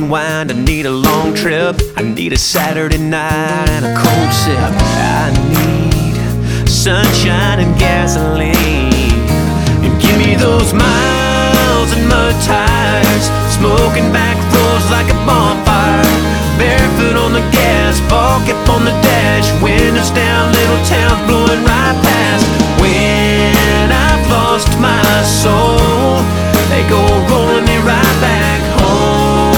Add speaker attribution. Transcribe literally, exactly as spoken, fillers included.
Speaker 1: unwind, I need a long trip, I need a Saturday night and a cold sip. I need sunshine and gasoline, and give me those miles and mud tires, smoking back roads like a bonfire, barefoot on the gas, ball up on the dash, windows down, little towns blowing